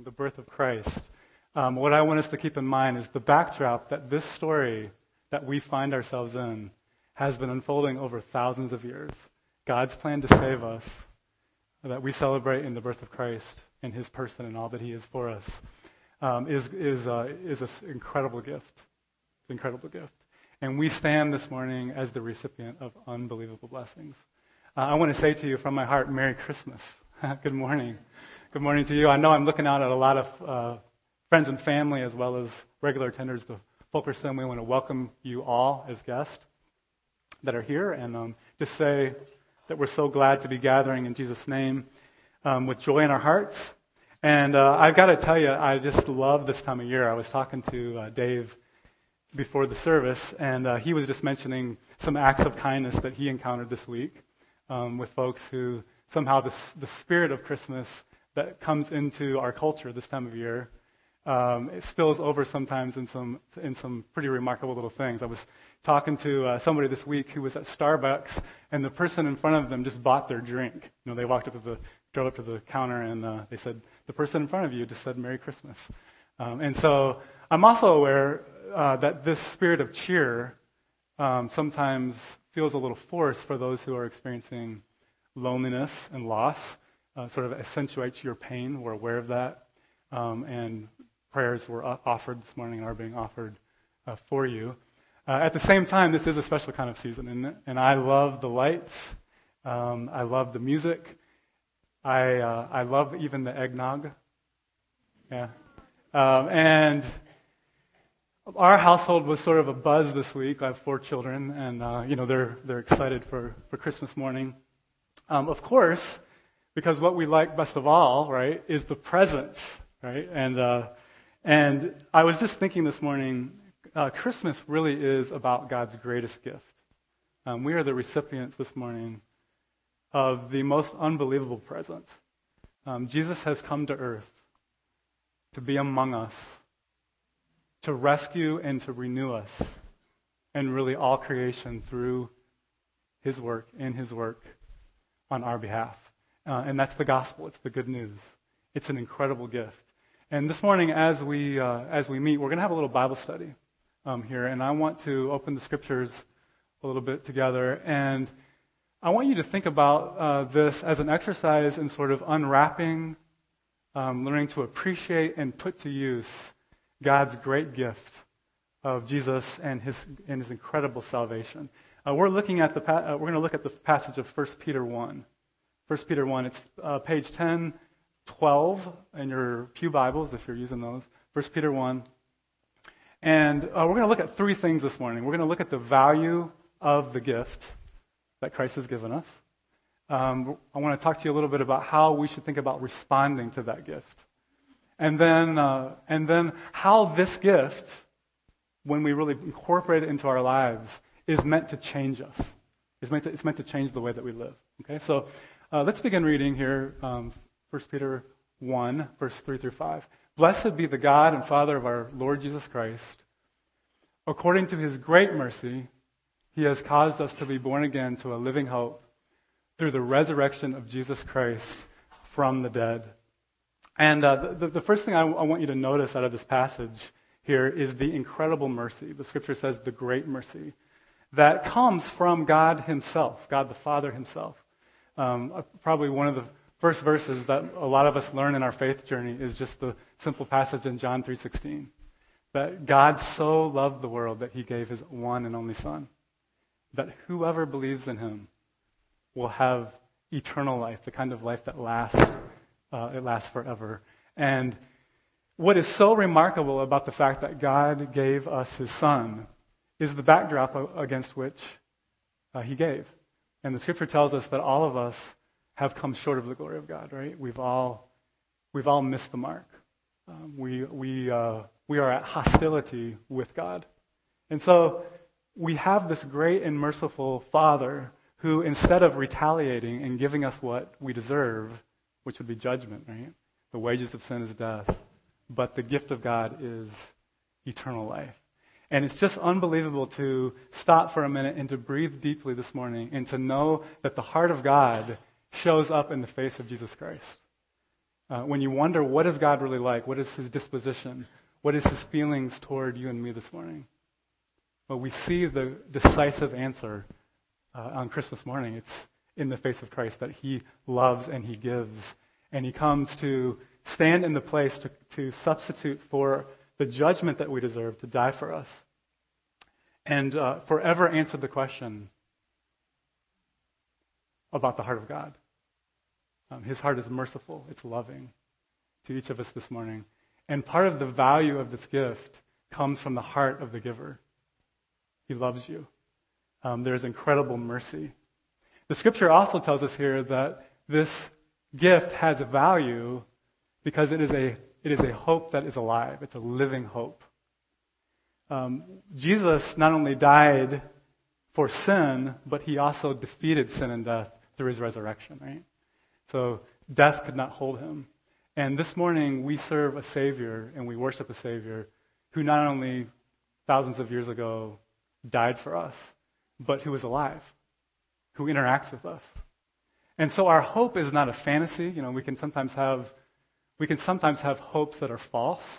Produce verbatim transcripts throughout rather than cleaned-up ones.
the birth of Christ, um, what I want us to keep in mind is the backdrop that this story that we find ourselves in has been unfolding over thousands of years. God's plan to save us, that we celebrate in the birth of Christ and his person and all that he is for us, um, is is uh, is an incredible gift. It's an incredible gift. And we stand this morning as the recipient of unbelievable blessings. Uh, I want to say to you from my heart, Merry Christmas. Good morning. Good morning to you. I know I'm looking out at a lot of uh, friends and family as well as regular attenders to Fulkerson. We want to welcome you all as guests that are here and um, just say that we're so glad to be gathering in Jesus' name um, with joy in our hearts. And uh, I've got to tell you, I just love this time of year. I was talking to uh, Dave before the service, and uh, he was just mentioning some acts of kindness that he encountered this week um, with folks who somehow the, the spirit of Christmas that comes into our culture this time of year, um, it spills over sometimes in some in some pretty remarkable little things. I was talking to uh, somebody this week who was at Starbucks, and the person in front of them just bought their drink. You know, they walked up to the, drove up to the counter, and uh, they said, the person in front of you just said, Merry Christmas. Um, and so I'm also aware uh, that this spirit of cheer um, sometimes feels a little forced for those who are experiencing loneliness and loss, uh, sort of accentuates your pain. We're aware of that. Um, and prayers were offered this morning and are being offered uh, for you. Uh, at the same time, this is a special kind of season, isn't it? And I love the lights. Um, I love the music. I uh, I love even the eggnog. Yeah. Um, and our household was sort of a buzz this week. I have four children, and uh, you know they're they're excited for, for Christmas morning. Um, of course, because what we like best of all, right, is the presents, right? And uh, and I was just thinking this morning, uh, Christmas really is about God's greatest gift. Um, we are the recipients this morning of the most unbelievable present. Um, Jesus has come to earth to be among us, to rescue and to renew us, and really all creation through his work, in his work, on our behalf. Uh, and that's the gospel. It's the good news. It's an incredible gift. And this morning, as we uh, as we meet, we're going to have a little Bible study um, here. And I want to open the scriptures a little bit together. And I want you to think about uh, this as an exercise in sort of unwrapping, um, learning to appreciate and put to use God's great gift of Jesus and his and his incredible salvation. Uh, we're looking at the pa- uh, we're going to look at the passage of First Peter one. First Peter one. It's uh, page ten twelve in your pew Bibles if you're using those. First Peter one. And uh, we're going to look at three things this morning. We're going to look at the value of the gift that Christ has given us. Um, I want to talk to you a little bit about how we should think about responding to that gift. And then, uh, and then how this gift, when we really incorporate it into our lives, is meant to change us. It's meant to, it's meant to change the way that we live. Okay, so uh, let's begin reading here, um, First Peter one, verse three through five. Blessed be the God and Father of our Lord Jesus Christ. According to his great mercy, he has caused us to be born again to a living hope through the resurrection of Jesus Christ from the dead. And uh, the, the first thing I, I want you to notice out of this passage here is the incredible mercy. The scripture says the great mercy that comes from God himself, God the Father himself. Um, probably one of the first verses that a lot of us learn in our faith journey is just the simple passage in John three sixteen, that God so loved the world that he gave his one and only Son, that whoever believes in him will have eternal life, the kind of life that lasts, uh, it lasts forever. And what is so remarkable about the fact that God gave us his Son is the backdrop against which uh, he gave. And the scripture tells us that all of us have come short of the glory of God, right? We've all we've all missed the mark. Um, we we uh, we are at hostility with God. And so we have this great and merciful Father who, instead of retaliating and giving us what we deserve, which would be judgment, right? The wages of sin is death, but the gift of God is eternal life. And it's just unbelievable to stop for a minute and to breathe deeply this morning and to know that the heart of God shows up in the face of Jesus Christ. Uh, when you wonder, what is God really like? What is his disposition? What is his feelings toward you and me this morning? Well, we see the decisive answer uh, on Christmas morning. It's in the face of Christ, that he loves and he gives. And he comes to stand in the place to, to substitute for the judgment that we deserve, to die for us. And uh, forever answer the question about the heart of God. Um, his heart is merciful. It's loving to each of us this morning. And part of the value of this gift comes from the heart of the giver. He loves you. Um, there's incredible mercy. The scripture also tells us here that this gift has a value because it is a it is a hope that is alive. It's a living hope. Um, Jesus not only died for sin, but he also defeated sin and death through his resurrection, right? So death could not hold him. And this morning we serve a Savior and we worship a Savior who not only thousands of years ago died for us, but who is alive, who interacts with us. And so our hope is not a fantasy. You know, we can sometimes have we can sometimes have hopes that are false.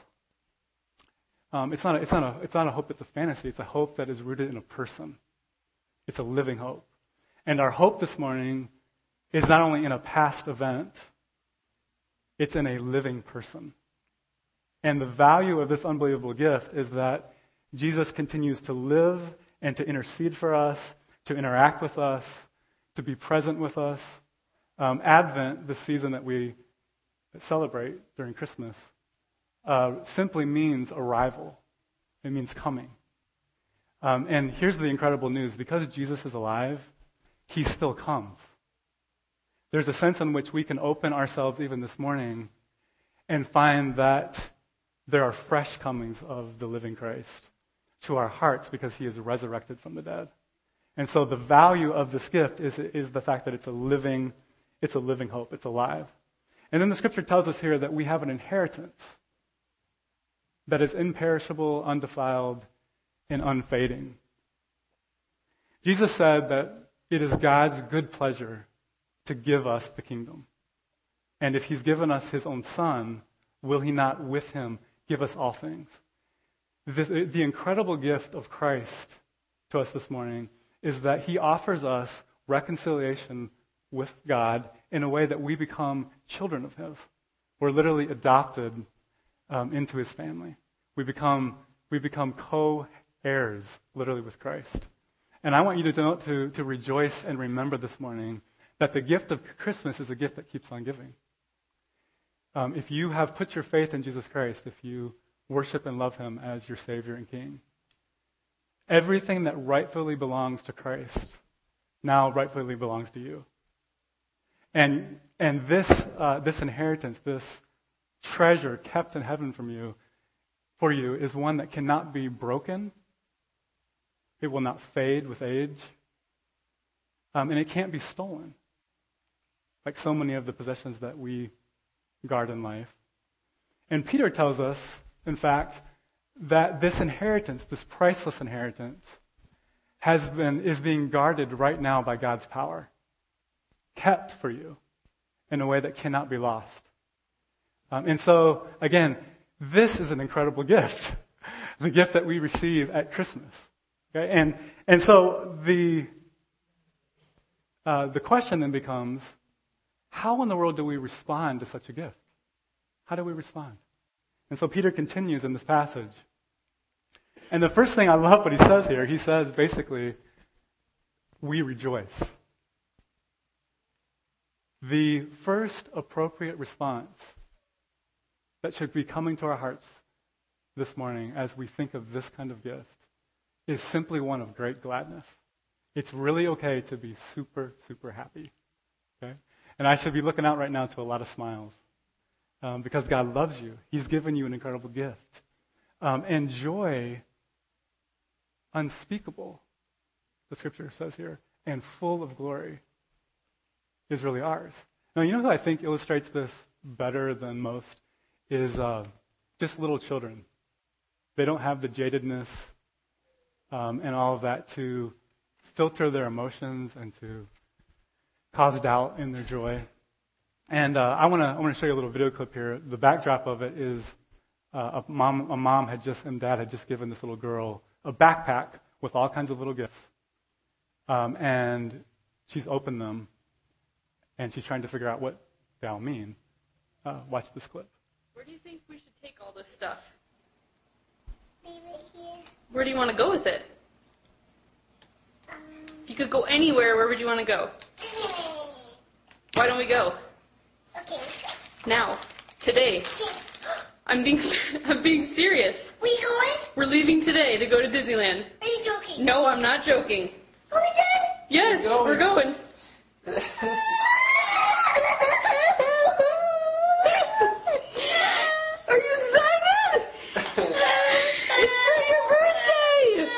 Um, it's not a, it's not a it's not a hope that's a fantasy. It's a hope that is rooted in a person. It's a living hope. And our hope this morning is not only in a past event, it's in a living person. And the value of this unbelievable gift is that Jesus continues to live and to intercede for us, to interact with us, to be present with us. Um, Advent, the season that we celebrate during Christmas, uh, simply means arrival. It means coming. Um, and here's the incredible news. Because Jesus is alive, he still comes. There's a sense in which we can open ourselves even this morning and find that there are fresh comings of the living Christ to our hearts because he is resurrected from the dead. And so the value of this gift is, is the fact that it's a living, it's a living hope. It's alive. And then the scripture tells us here that we have an inheritance that is imperishable, undefiled, and unfading. Jesus said that it is God's good pleasure to give us the kingdom. And if he's given us his own son, will he not with him give us all things? This, the incredible gift of Christ to us this morning is that he offers us reconciliation with God in a way that we become children of his. We're literally adopted um, into his family. We become we become co-heirs, literally, with Christ. And I want you to, know, to, to rejoice and remember this morning that the gift of Christmas is a gift that keeps on giving. Um, if you have put your faith in Jesus Christ, if you worship and love him as your Savior and King, everything that rightfully belongs to Christ now rightfully belongs to you. And and this uh, this inheritance, this treasure kept in heaven from you, for you, is one that cannot be broken. It will not fade with age. Um, and it can't be stolen, like so many of the possessions that we guard in life. And Peter tells us, in fact, that this inheritance, this priceless inheritance, has been is being guarded right now by God's power, kept for you in a way that cannot be lost. Um, and so, again, this is an incredible gift, the gift that we receive at Christmas. Okay? And and so the uh, the question then becomes, how in the world do we respond to such a gift? How do we respond? And so Peter continues in this passage. And the first thing I love what he says here, he says basically, we rejoice. The first appropriate response that should be coming to our hearts this morning as we think of this kind of gift is simply one of great gladness. It's really okay to be super, super happy. Okay? And I should be looking out right now to a lot of smiles um, because God loves you. He's given you an incredible gift. Um, and joy, unspeakable, the scripture says here, and full of glory, is really ours. Now, you know who I think illustrates this better than most is uh, just little children. They don't have the jadedness um, and all of that to filter their emotions and to cause doubt in their joy. And uh, I want to I want to show you a little video clip here. The backdrop of it is uh, a mom a mom had just and dad had just given this little girl a backpack with all kinds of little gifts, um, and she's opened them, and she's trying to figure out what they all mean. Uh, watch this clip. Where do you think we should take all this stuff? Leave it here. Where do you want to go with it? Um, If you could go anywhere, where would you want to go? Why don't we go? Okay, let's go. Now. Today. I'm being I'm being serious. We going? We're leaving today to go to Disneyland. Are you joking? No, I'm not joking. Are we done? Yes, we're going. Are you excited? It's for your birthday.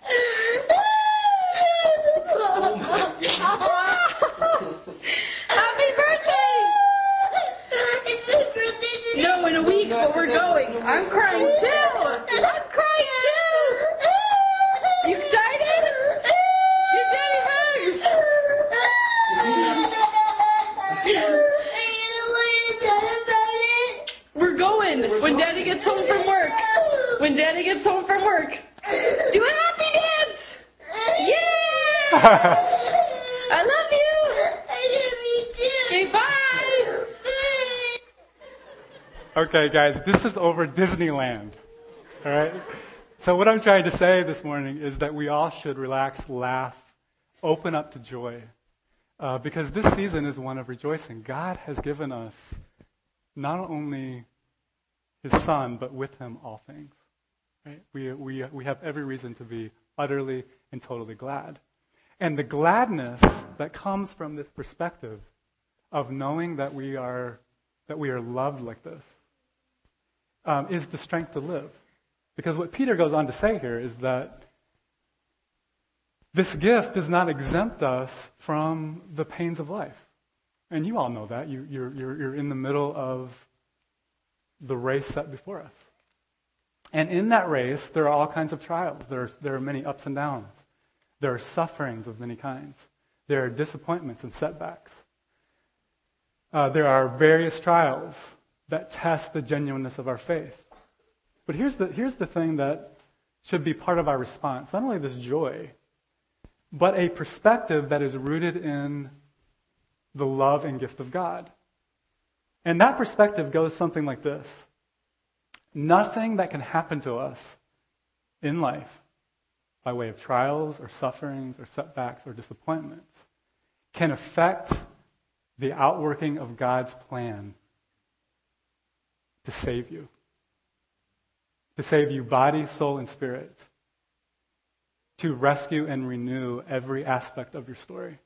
Oh my God. Happy birthday. It's my birthday today. No, in a week, but we're going. I'm crying too. I'm crying too. You excited? Give Daddy hugs. We're going when Daddy gets home from work. When Daddy gets home from work. Do a happy dance. Yeah. I love you. I love you too. Okay, bye. Okay, guys, this is over Disneyland. All right? So what I'm trying to say this morning is that we all should relax, laugh, open up to joy. Uh, because this season is one of rejoicing. God has given us not only his son, but with him all things. Right? We, we, we have every reason to be utterly and totally glad. And the gladness that comes from this perspective of knowing that we are, that we are loved like this um, is the strength to live. Because what Peter goes on to say here is that this gift does not exempt us from the pains of life. And you all know that. You, you're, you're, you're in the middle of the race set before us. And in that race, there are all kinds of trials. There are, there are many ups and downs. There are sufferings of many kinds. There are disappointments and setbacks. Uh, there are various trials that test the genuineness of our faith. But here's the, here's the thing that should be part of our response. Not only this joy, but a perspective that is rooted in the love and gift of God. And that perspective goes something like this. Nothing that can happen to us in life by way of trials or sufferings or setbacks or disappointments can affect the outworking of God's plan to save you. To save you body, soul, and spirit. To rescue and renew every aspect of your story.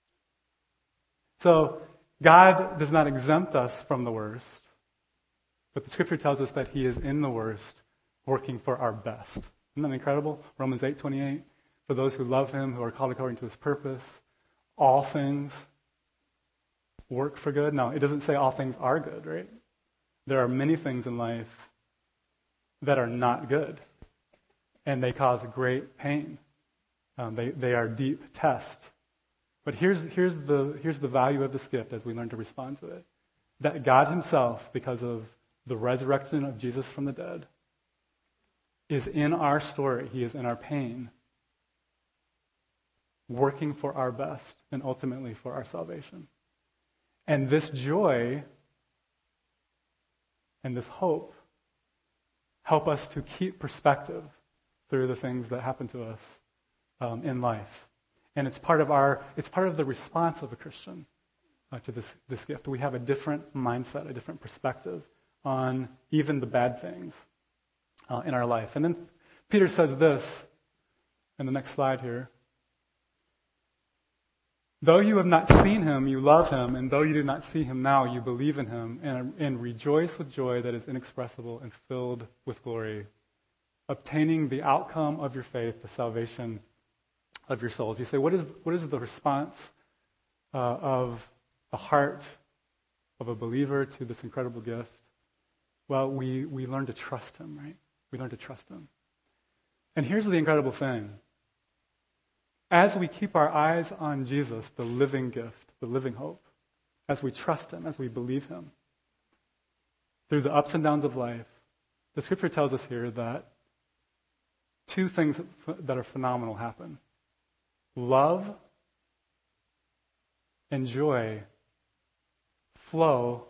So, God does not exempt us from the worst, but the scripture tells us that he is in the worst, working for our best. Isn't that incredible? Romans eight twenty-eight. For those who love him, who are called according to his purpose, all things work for good. Now, it doesn't say all things are good, right? There are many things in life that are not good, and they cause great pain. Um, they, they are deep tests. But here's, here's, the, here's the value of this gift as we learn to respond to it. That God himself, because of the resurrection of Jesus from the dead, is in our story. He is in our pain, working for our best and ultimately for our salvation. And this joy and this hope help us to keep perspective through the things that happen to us um, in life. And it's part of our, it's part of the response of a Christian uh, to this, this gift. We have a different mindset, a different perspective on even the bad things uh, in our life. And then Peter says this in the next slide here. Though you have not seen him, you love him, and though you do not see him now, you believe in him, and, and rejoice with joy that is inexpressible and filled with glory, obtaining the outcome of your faith, the salvation of your souls. You say, what is what is the response uh, of the heart of a believer to this incredible gift? Well, we, we learn to trust him, right? We learn to trust him. And here's the incredible thing. As we keep our eyes on Jesus, the living gift, the living hope, as we trust him, as we believe him. Through the ups and downs of life, the scripture tells us here that two things that are phenomenal happen. Love and joy flow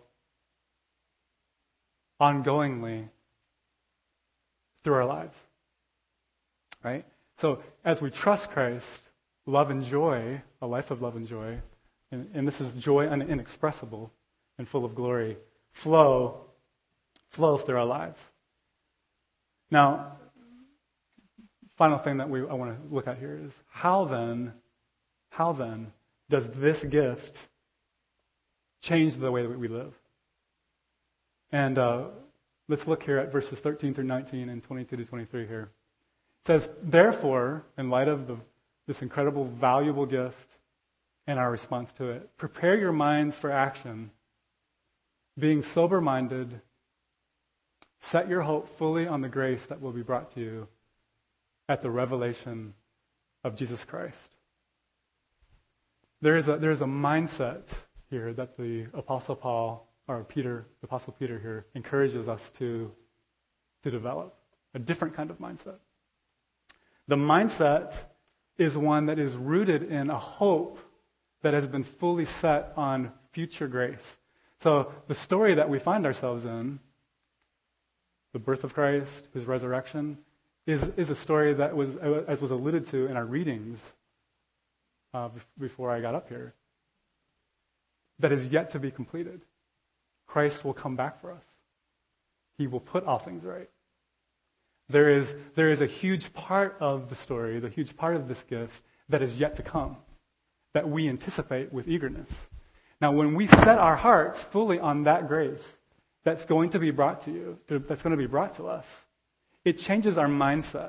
ongoingly through our lives. Right? So as we trust Christ, love and joy, a life of love and joy, and, and this is joy un- inexpressible and full of glory, flow, flow through our lives. Now, final thing that we I want to look at here is how then, how then does this gift change the way that we live? And uh, let's look here at verses thirteen through nineteen and twenty-two to twenty-three here. It says, therefore, in light of the, this incredible, valuable gift and our response to it, prepare your minds for action, being sober-minded, set your hope fully on the grace that will be brought to you at the revelation of Jesus Christ. There is a, there is a mindset here that the Apostle Paul, or Peter, the Apostle Peter here, encourages us to, to develop, a different kind of mindset. The mindset is one that is rooted in a hope that has been fully set on future grace. So the story that we find ourselves in, the birth of Christ, his resurrection, is, is a story that was, as was alluded to in our readings uh, before I got up here, that is yet to be completed. Christ will come back for us. He will put all things right. There is, there is a huge part of the story, the huge part of this gift that is yet to come, that we anticipate with eagerness. Now, when we set our hearts fully on that grace that's going to be brought to you, that's going to be brought to us, it changes our mindset.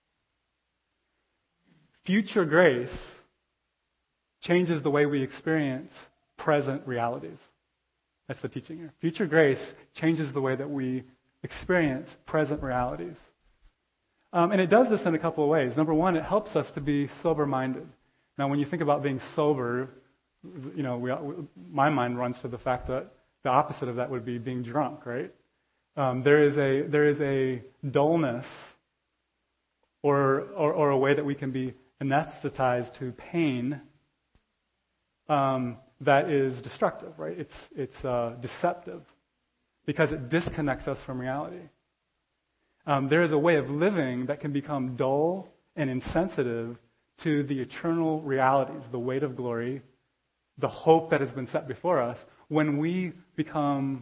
Future grace changes the way we experience present realities. That's the teaching here. Future grace changes the way that we experience present realities. Um, and it does this in a couple of ways. Number one, it helps us to be sober-minded. Now, when you think about being sober, you know, we, my mind runs to the fact that the opposite of that would be being drunk, right? Um, there is a there is a dullness, or, or or a way that we can be anesthetized to pain um, that is destructive, right? It's it's uh, deceptive because it disconnects us from reality. Um, there is a way of living that can become dull and insensitive to the eternal realities, the weight of glory, the hope that has been set before us, when we become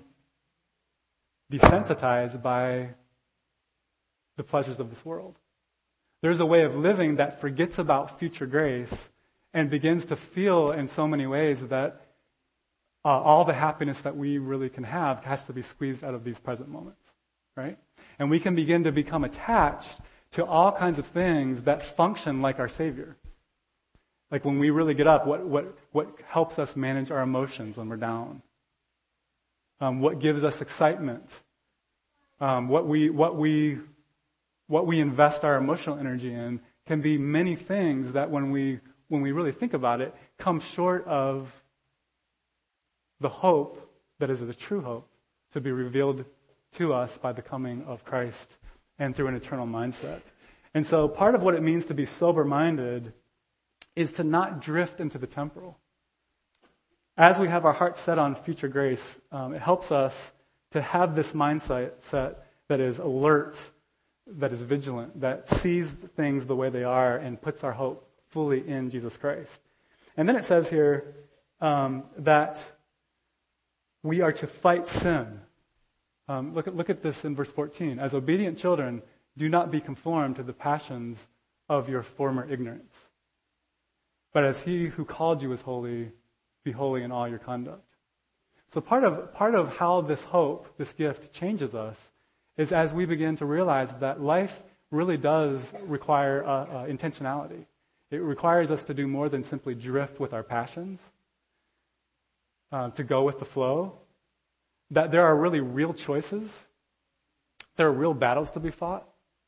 desensitized by the pleasures of this world. There's a way of living that forgets about future grace and begins to feel in so many ways that uh, all the happiness that we really can have has to be squeezed out of these present moments, right? And we can begin to become attached to all kinds of things that function like our Savior. Like when we really get up, what what what helps us manage our emotions when we're down? Um, what gives us excitement? Um, what we what we what we invest our emotional energy in can be many things that when we when we really think about it, come short of the hope that is the true hope to be revealed to us by the coming of Christ and through an eternal mindset. And so part of what it means to be sober-minded is to not drift into the temporal. As we have our hearts set on future grace, um, it helps us to have this mindset set that is alert, that is vigilant, that sees things the way they are and puts our hope fully in Jesus Christ. And then it says here um, that we are to fight sin. Um, look at look at this in verse fourteen. As obedient children, do not be conformed to the passions of your former ignorance. But as he who called you is holy, be holy in all your conduct. So part of part of how this hope, this gift, changes us is as we begin to realize that life really does require uh, uh, intentionality. It requires us to do more than simply drift with our passions, uh, to go with the flow. That there are really real choices. There are real battles to be fought.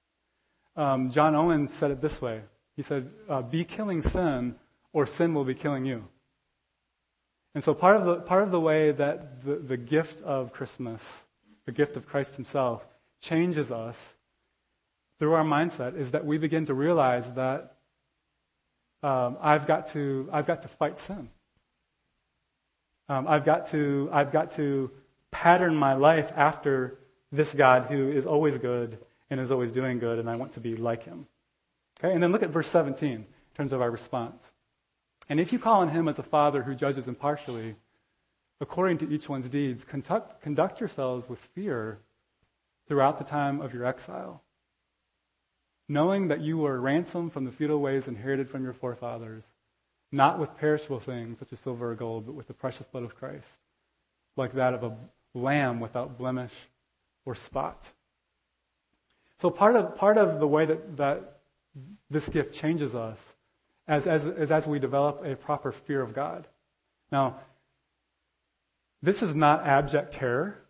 Um, John Owen said it this way. He said, uh, be killing sin or sin will be killing you. And so part of the part of the way that the, the gift of Christmas, the gift of Christ himself, changes us through our mindset is that we begin to realize that um, I've got to I've got to fight sin. Um, I've got to I've got to pattern my life after this God who is always good and is always doing good, and I want to be like him. Okay, and then look at verse seventeen in terms of our response. And if you call on him as a father who judges impartially, according to each one's deeds, conduct, conduct yourselves with fear throughout the time of your exile, knowing that you were ransomed from the futile ways inherited from your forefathers, not with perishable things such as silver or gold, but with the precious blood of Christ, like that of a lamb without blemish or spot. So part of part of the way that, that this gift changes us as, as, as as we develop a proper fear of God. Now, this is not abject terror,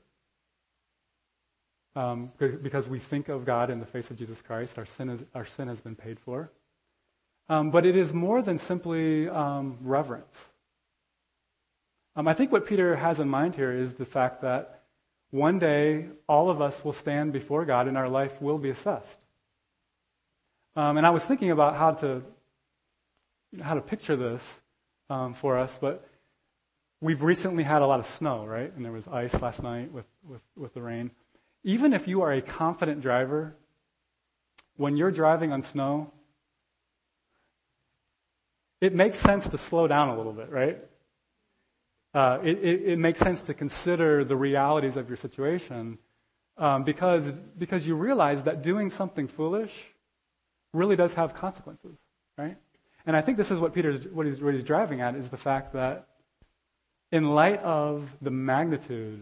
um, because we think of God in the face of Jesus Christ. Our sin is our sin has been paid for. Um, but it is more than simply um, reverence. Um, I think what Peter has in mind here is the fact that one day all of us will stand before God and our life will be assessed. Um, and I was thinking about how to how to picture this um, for us, but we've recently had a lot of snow, right? And there was ice last night with, with, with the rain. Even if you are a confident driver, when you're driving on snow, it makes sense to slow down a little bit, right? Uh, it, it, it makes sense to consider the realities of your situation um, because, because you realize that doing something foolish really does have consequences, right? And I think this is what Peter's what he's, what he's driving at is the fact that in light of the magnitude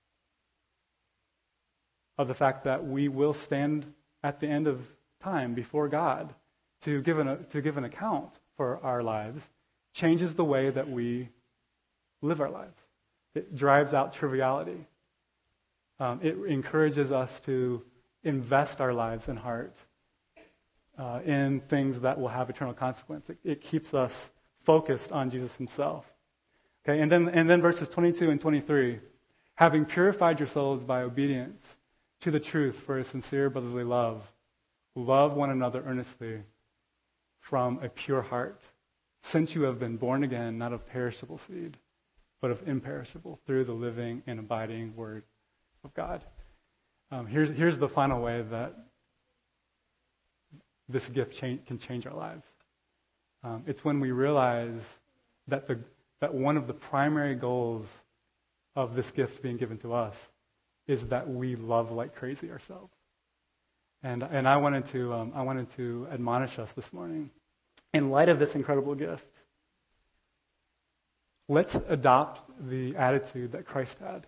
of the fact that we will stand at the end of time before God to give an, to give an account for our lives, changes the way that we live our lives. It drives out triviality. Um, it encourages us to invest our lives in heart uh, in things that will have eternal consequence. It, it keeps us focused on Jesus himself. Okay, and then and then verses twenty-two and twenty-three, having purified yourselves by obedience to the truth for a sincere brotherly love, love one another earnestly from a pure heart, since you have been born again, not of perishable seed, but of imperishable, through the living and abiding word of God. Um, here's, here's the final way that this gift cha- can change our lives. Um, it's when we realize that the that one of the primary goals of this gift being given to us is that we love like crazy ourselves. And and I wanted to um, I wanted to admonish us this morning, in light of this incredible gift, let's adopt the attitude that Christ had,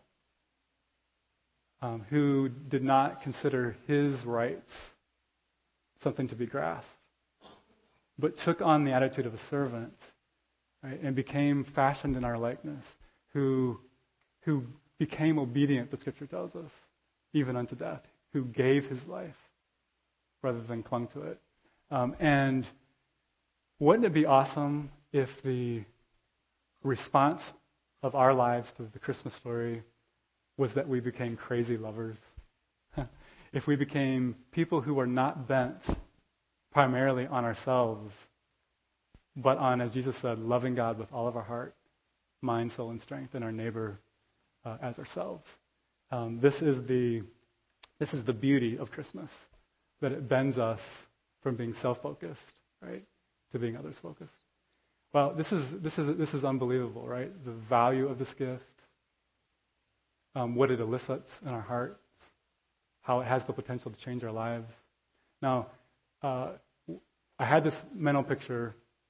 um, who did not consider his rights something to be grasped, but took on the attitude of a servant, right, and became fashioned in our likeness, who who became obedient, the Scripture tells us, even unto death, who gave his life rather than clung to it. Um, and wouldn't it be awesome if the response of our lives to the Christmas story was that we became crazy lovers? If we became people who are not bent primarily on ourselves, but on, as Jesus said, loving God with all of our heart, mind, soul, and strength, and our neighbor uh, as ourselves. Um, this is the this is the beauty of Christmas, that it bends us from being self-focused, right, to being others-focused. Well, this is this is this is unbelievable, right? The value of this gift, um, what it elicits in our hearts, how it has the potential to change our lives. Now, uh, I had this mental picture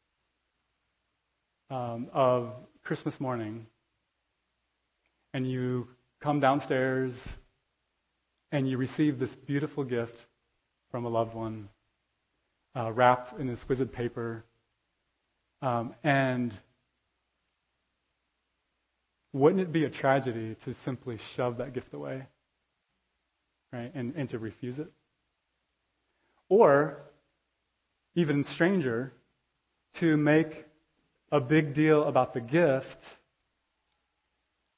um, of Christmas morning, and you come downstairs and you receive this beautiful gift from a loved one, uh, wrapped in exquisite paper, um, and wouldn't it be a tragedy to simply shove that gift away, right, and, and to refuse it? Or, even stranger, to make a big deal about the gift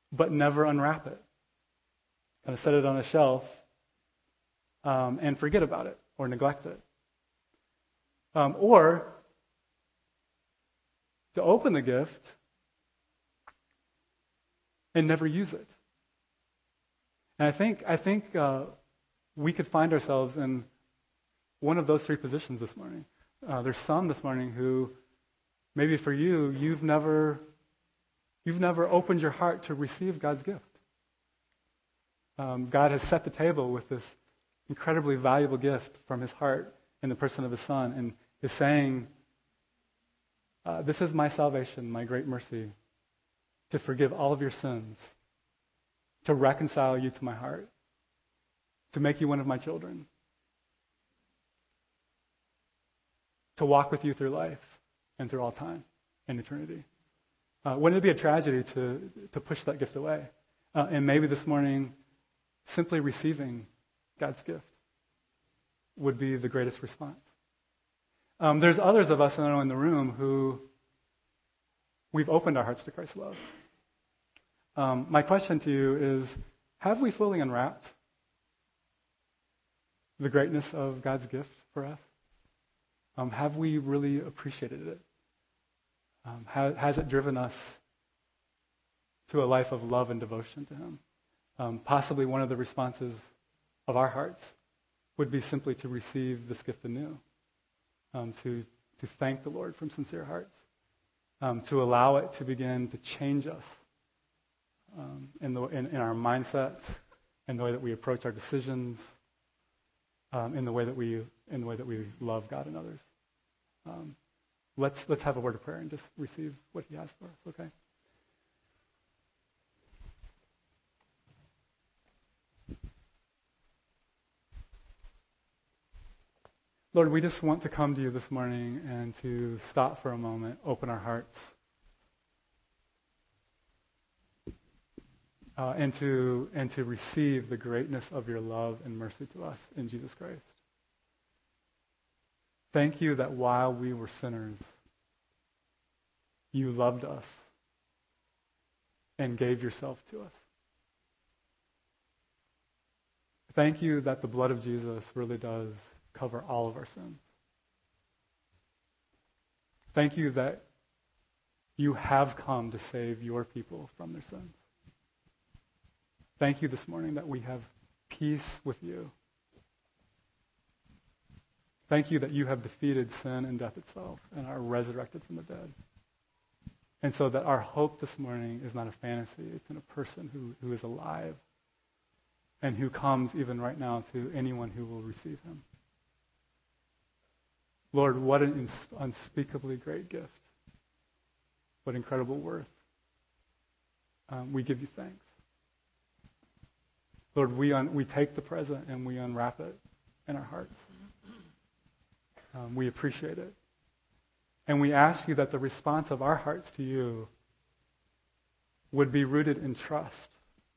but never unwrap it. Kind of set it on a shelf um, and forget about it or neglect it. Um, or to open the gift and never use it. And I think I think uh, we could find ourselves in one of those three positions this morning. Uh, there's some this morning who, maybe for you, you've never you've never opened your heart to receive God's gift. Um, God has set the table with this incredibly valuable gift from His heart in the person of His Son, and is saying, uh, "This is my salvation, my great mercy, to forgive all of your sins, to reconcile you to my heart, to make you one of my children, to walk with you through life and through all time and eternity." Uh, wouldn't it be a tragedy to, to push that gift away? Uh, and maybe this morning, simply receiving God's gift would be the greatest response. Um, there's others of us I know in the room who we've opened our hearts to Christ's love. Um, my question to you is, have we fully unwrapped the greatness of God's gift for us? Um, have we really appreciated it? Um, ha- has it driven us to a life of love and devotion to Him? Um, possibly one of the responses of our hearts would be simply to receive this gift anew, um, to, to thank the Lord from sincere hearts, um, to allow it to begin to change us um, in, the, in, in our mindsets, in the way that we approach our decisions, um, in the way that we in the way that we love God and others. Um, let's let's have a word of prayer and just receive what He has for us. Okay. Lord, we just want to come to you this morning and to stop for a moment, open our hearts, uh, and to and to receive the greatness of your love and mercy to us in Jesus Christ. Thank you that while we were sinners, you loved us and gave yourself to us. Thank you that the blood of Jesus really does cover all of our sins. Thank you that you have come to save your people from their sins. Thank you this morning that we have peace with you. Thank you that you have defeated sin and death itself and are resurrected from the dead. And so that our hope this morning is not a fantasy, it's in a person who, who is alive and who comes even right now to anyone who will receive him. Lord, what an unspeakably great gift. What incredible worth. Um, we give you thanks. Lord, we un- we take the present and we unwrap it in our hearts. Um, we appreciate it. And we ask you that the response of our hearts to you would be rooted in trust.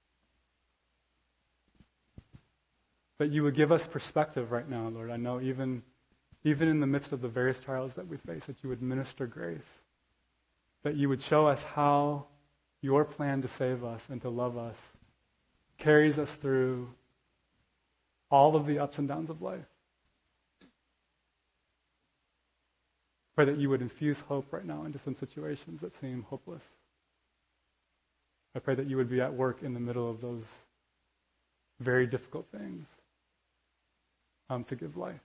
That you would give us perspective right now, Lord. I know even, even in the midst of the various trials that we face, that you would minister grace. That you would show us how your plan to save us and to love us carries us through all of the ups and downs of life. Pray that you would infuse hope right now into some situations that seem hopeless. I pray that you would be at work in the middle of those very difficult things um, to give life.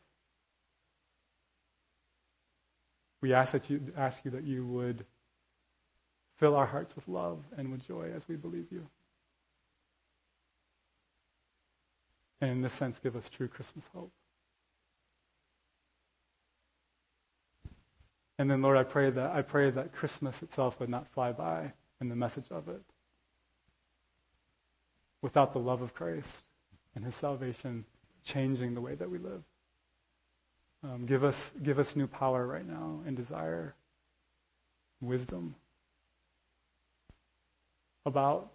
We ask that you ask you that you would fill our hearts with love and with joy as we believe you. And in this sense, give us true Christmas hope. And then, Lord, I pray that I pray that Christmas itself would not fly by in the message of it without the love of Christ and his salvation changing the way that we live. Um, give us give us new power right now and desire, wisdom about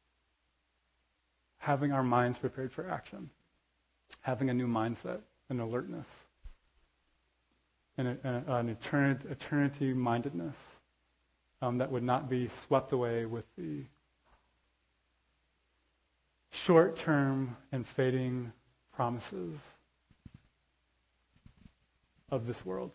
having our minds prepared for action, having a new mindset, an alertness, and a, a, an eternity, eternity mindedness um, that would not be swept away with the short-term and fading promises of this world.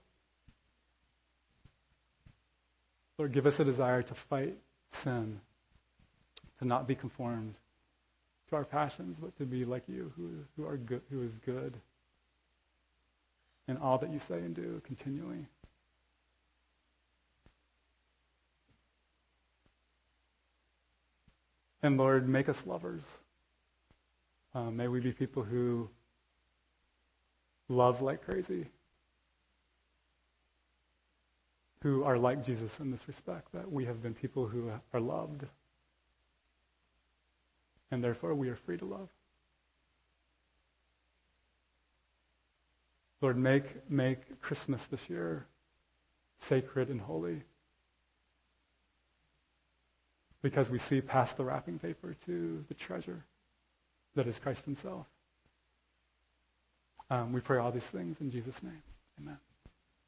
Lord, give us a desire to fight sin, to not be conformed to our passions, but to be like you, who, who are good, who is good in all that you say and do continually. And Lord, make us lovers. Um, may we be people who love like crazy, who are like Jesus in this respect, that we have been people who are loved, and therefore we are free to love. Lord, make, make Christmas this year sacred and holy, because we see past the wrapping paper to the treasure that is Christ himself. Um, we pray all these things in Jesus' name. Amen.